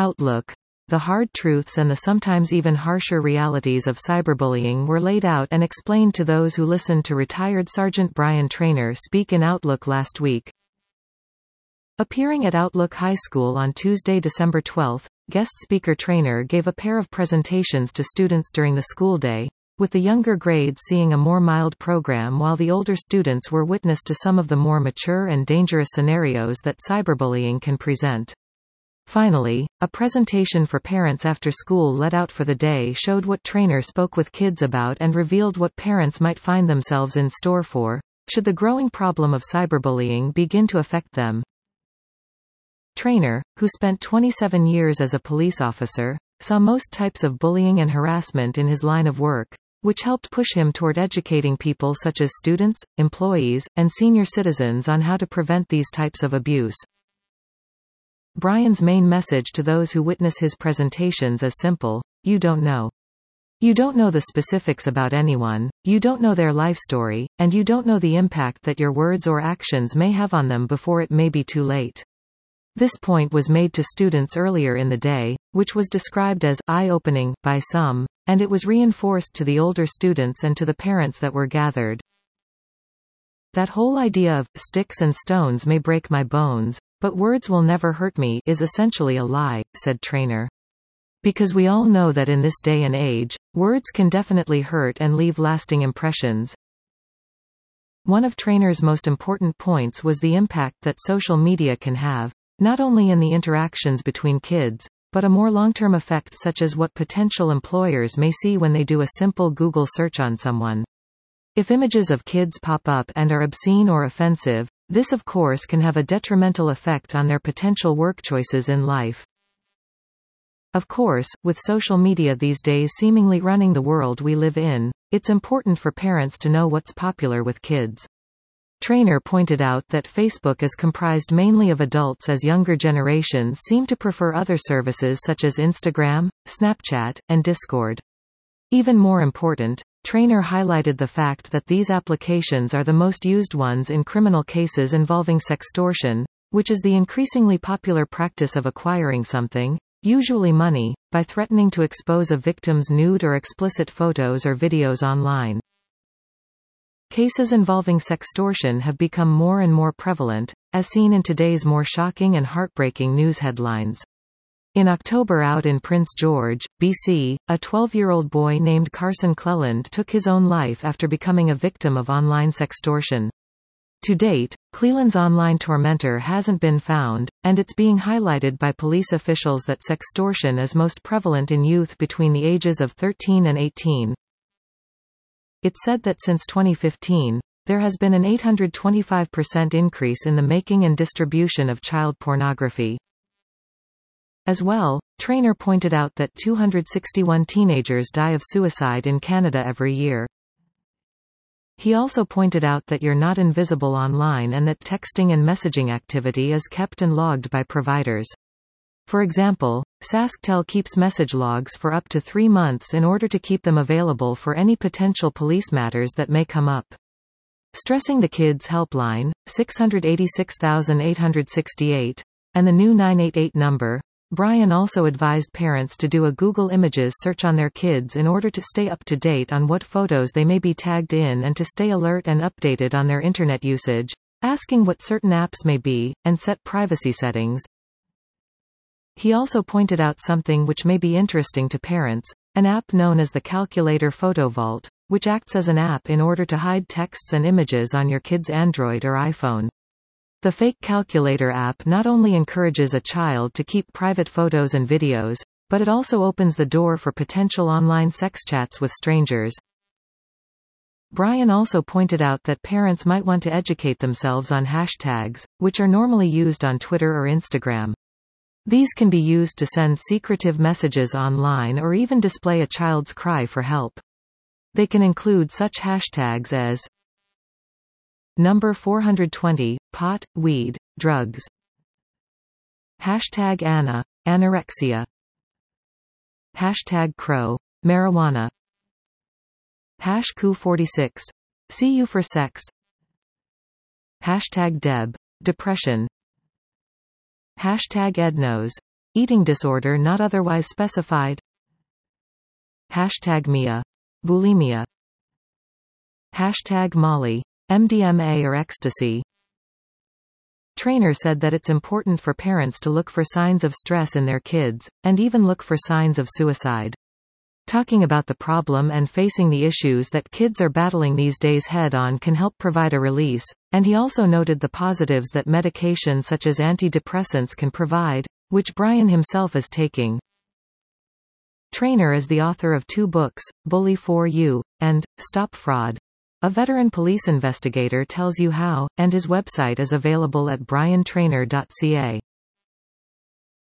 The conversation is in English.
Outlook. The hard truths and the sometimes even harsher realities of cyberbullying were laid out and explained to those who listened to retired Sergeant Brian Traynor speak in Outlook last week. Appearing at Outlook High School on Tuesday, December 12, guest speaker Traynor gave a pair of presentations to students during the school day, with the younger grades seeing a more mild program while the older students were witness to some of the more mature and dangerous scenarios that cyberbullying can present. Finally, a presentation for parents after school let out for the day showed what Traynor spoke with kids about and revealed what parents might find themselves in store for, should the growing problem of cyberbullying begin to affect them. Traynor, who spent 27 years as a police officer, saw most types of bullying and harassment in his line of work, which helped push him toward educating people such as students, employees, and senior citizens on how to prevent these types of abuse. Brian's main message to those who witness his presentations is simple: you don't know. You don't know the specifics about anyone, you don't know their life story, and you don't know the impact that your words or actions may have on them before it may be too late. This point was made to students earlier in the day, which was described as eye-opening by some, and it was reinforced to the older students and to the parents that were gathered. That whole idea of sticks and stones may break my bones, but words will never hurt me is essentially a lie, said Traynor. Because we all know that in this day and age, words can definitely hurt and leave lasting impressions. One of Traynor's most important points was the impact that social media can have, not only in the interactions between kids, but a more long-term effect such as what potential employers may see when they do a simple Google search on someone. If images of kids pop up and are obscene or offensive, this of course can have a detrimental effect on their potential work choices in life. Of course, with social media these days seemingly running the world we live in, it's important for parents to know what's popular with kids. Traynor pointed out that Facebook is comprised mainly of adults as younger generations seem to prefer other services such as Instagram, Snapchat, and Discord. Even more important, Traynor highlighted the fact that these applications are the most used ones in criminal cases involving sextortion, which is the increasingly popular practice of acquiring something, usually money, by threatening to expose a victim's nude or explicit photos or videos online. Cases involving sextortion have become more and more prevalent, as seen in today's more shocking and heartbreaking news headlines. In October out in Prince George, BC, a 12-year-old boy named Carson Cleland took his own life after becoming a victim of online sextortion. To date, Cleland's online tormentor hasn't been found, and it's being highlighted by police officials that sextortion is most prevalent in youth between the ages of 13 and 18. It's said that since 2015, there has been an 825% increase in the making and distribution of child pornography. As well, Traynor pointed out that 261 teenagers die of suicide in Canada every year. He also pointed out that you're not invisible online and that texting and messaging activity is kept and logged by providers. For example, SaskTel keeps message logs for up to 3 months in order to keep them available for any potential police matters that may come up. Stressing the Kids Helpline, 686,868, and the new 988 number, Brian also advised parents to do a Google Images search on their kids in order to stay up to date on what photos they may be tagged in and to stay alert and updated on their internet usage, asking what certain apps may be, and set privacy settings. He also pointed out something which may be interesting to parents, an app known as the Calculator Photo Vault, which acts as an app in order to hide texts and images on your kid's Android or iPhone. The fake calculator app not only encourages a child to keep private photos and videos, but it also opens the door for potential online sex chats with strangers. Brian also pointed out that parents might want to educate themselves on hashtags, which are normally used on Twitter or Instagram. These can be used to send secretive messages online or even display a child's cry for help. They can include such hashtags as number 420, pot, weed, drugs. Hashtag Anna, anorexia. Hashtag Crow, marijuana. #Coup46, see you for sex. Hashtag Deb, depression. Hashtag Edknows, Eating disorder not otherwise specified. #Mia. Bulimia. #Molly. MDMA or ecstasy. Trainer said that it's important for parents to look for signs of stress in their kids, and even look for signs of suicide. Talking about the problem and facing the issues that kids are battling these days head-on can help provide a release, and he also noted the positives that medication such as antidepressants can provide, which Brian himself is taking. Trainer is the author of 2 books, Bully for You, and Stop Fraud. A veteran police investigator tells you how, and his website is available at briantrainer.ca.